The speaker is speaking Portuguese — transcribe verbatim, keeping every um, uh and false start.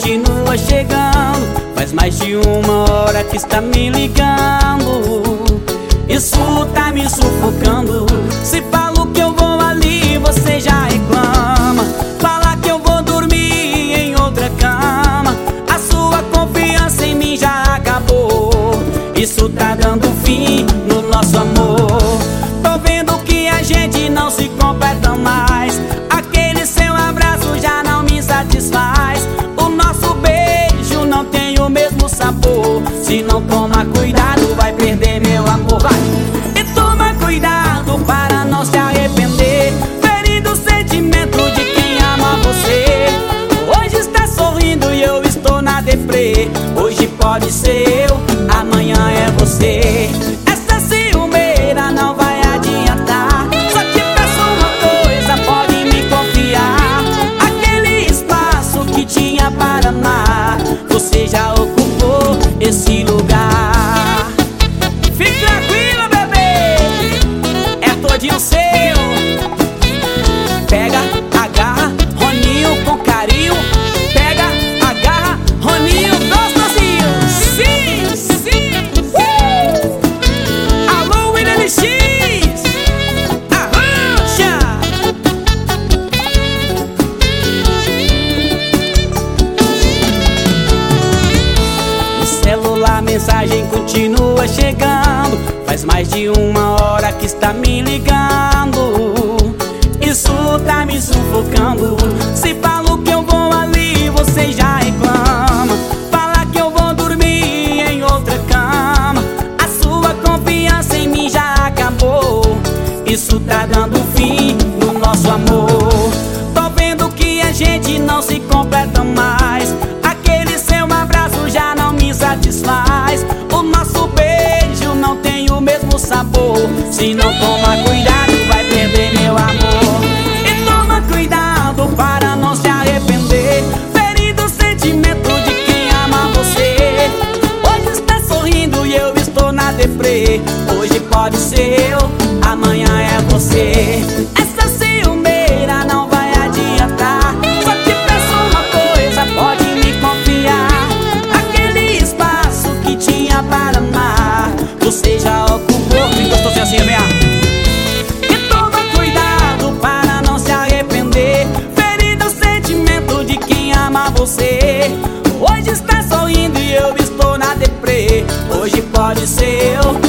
continua chegando. Faz mais de uma hora que está me ligando. Isso tá me sufocando. Se falo que eu vou ali, você já reclama. Fala que eu vou dormir em outra cama. A sua confiança em mim já acabou. Isso tá dando fim no nosso amor. Tô vendo que a gente não se completa mais. Aquele seu abraço já não me satisfaz. O nosso beijo não tem o mesmo sabor. Se não tomar cuidado vai perder meu amor. Vai. E toma cuidado para não se arrepender. Ferindo o sentimento de quem ama você. Hoje está sorrindo e eu estou na deprê. Hoje pode ser eu, amanhã é você. Essa ciumeira não vai adiantar. Só te peço uma coisa, pode me confiar. Aquele espaço que tinha para amar, você já ocupou esse lugar. Fique tranquilo, bebê, é todinho seu. Pega, agarra, Roninho com carinho. Pega, agarra, Roninho gostosinho. Sim, sim, uh! Alô, William X, arrancha. No celular a mensagem continua chegando. Faz mais de uma hora que está me ligando. Isso tá me sufocando. Se falo que eu vou ali, você já reclama. Fala que eu vou dormir em outra cama. A sua confiança em mim já acabou. Isso tá dando fim no nosso amor. Tô vendo que a gente não se completa mais. Aquele seu abraço já não me satisfaz. O nosso beijo não tem o mesmo sabor. Se não tomar cuidado vai perder meu amor. E toma cuidado para não se arrepender. Ferindo o sentimento de quem ama você. Hoje está sorrindo e eu estou na deprê. Hoje pode ser eu, amanhã é você. Essa ciumeira não vai adiantar. Só te peço uma coisa, pode me confiar. Aquele espaço que tinha para amar, você já ocupou. E gostosinho assim, vem. E toma cuidado para não se arrepender. Ferindo o sentimento de quem ama você. Hoje está sorrindo e eu estou na deprê. Hoje pode ser eu,